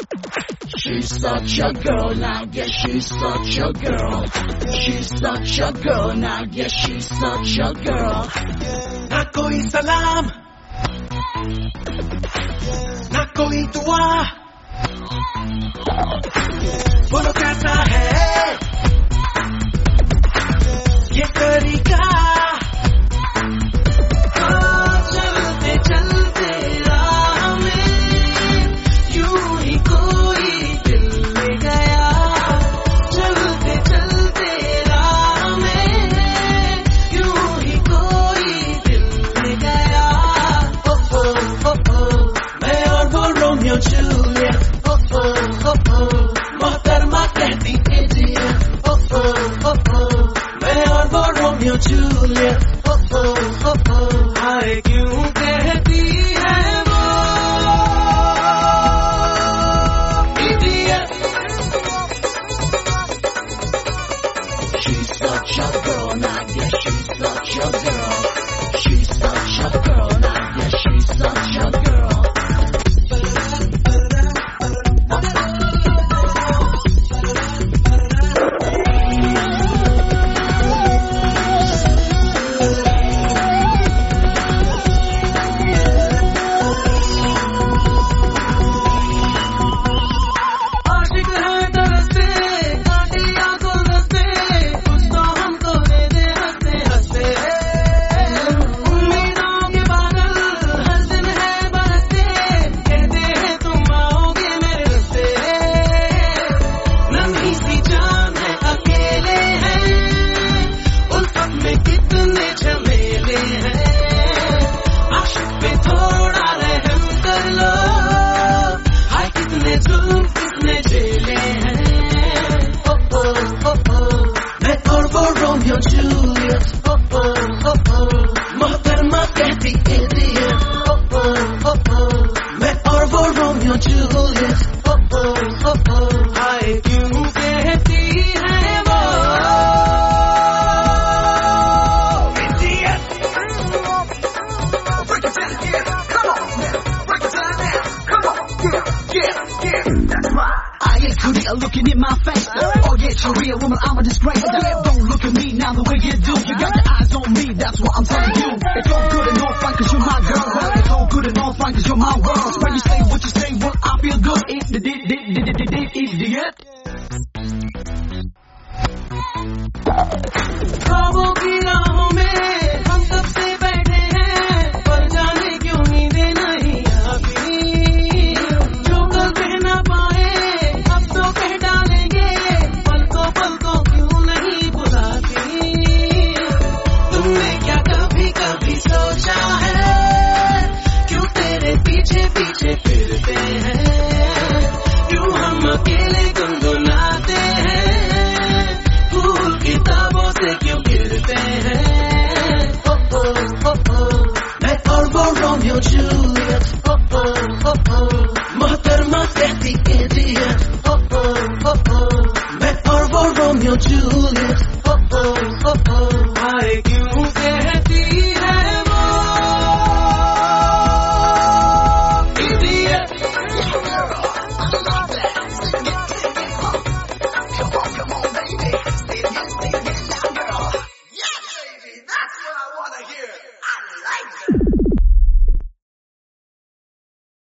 She's such a girl now, yeah, she's such a girl. She's such a girl now, yeah, she's such a girl. ना कोई सलाम, ना कोई दुआ, बोलो कैसा है ये तरीका। चलते चलते राह में यूं ही कोई दिल ले गया। चलते चलते राह में यूं ही कोई दिल ले गया। ओ ओ ओ ओ मैं और वो रोमियो जूलियट। ओ ओ ओ ओ मोहतरमा कहती इडियट। ओ ओ ओ ओ मैं और वो रोमियो जूलियट। ओ ओ ओ ओ हाय क्यों कहती है वो idiot. She's such a girl now, yeah, she's such a girl. She's such a girl now, yeah, she's such a girl. आशिक है तरसते कांटिया को रस्ते, कुछ तो हमको दे दे हंसते हंसते। उम्मीदों के बादल हर दिन है बरसते, कहते हैं तुम आओगे मेरे रस्ते। नन्ही सी जान है अकेले हैं, उल्फत में कितने झमेले हैं। आशिक पे थोड़ा रहम कर लो, हाय कितने जुल्म कितने झेले हैं। ओ ओ ओ ओ मैं और वो रोमियो जूलियट। ओ ओ ओ ओ मोहतरमा कहती इडियट। ओ ओ ओ ओ मैं और वो रोमियो जूलियट। ओ ओ ओ ओ हाय क्यों कहती है वो idiot. Break it down, yeah, come on now. Break it down now, come on, yeah, that's right. I ain't Korea looking in my face. Oh yeah, you're real woman, I'm a disgrace. Don't look at me now the way you do. You got your eyes on me, that's what I'm telling you. It's all good and all fine cause you're my girl. Well, it's all good and all fine cause you're my world. When you say what you say, well, I feel good. Idiot. ख्वाबों की राहों में हम तब से बैठे हैं, पर जाने क्यों नींदें नहीं आती। जो कल कह ना पाए अब तो कह डालेंगे, पलकों क्यों नहीं बुलाती। तुमने क्या कभी कभी सोचा है क्यों तेरे पीछे पीछे फिरते हैं। क्यों हम अकेले गुनगुनाते हैं, फूल किताबों से क्यों गिरते हैं। ओ ओ ओ ओ मैं और वो रोमियो जूलियट। ओ ओ ओ ओ मोहतरमा कहती इडियट। ओ ओ ओ ओ मैं और वो रोमियो जूलियट।